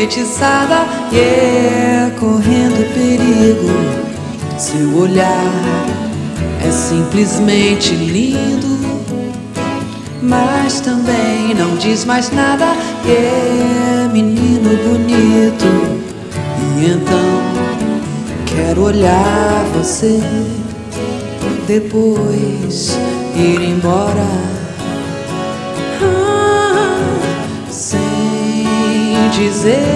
enfeitiçada, correndo perigo. Seu olhar é simplesmente lindo, mas também não diz mais nada. Menino bonito. E então quero olhar você, depois ir embora, sem dizer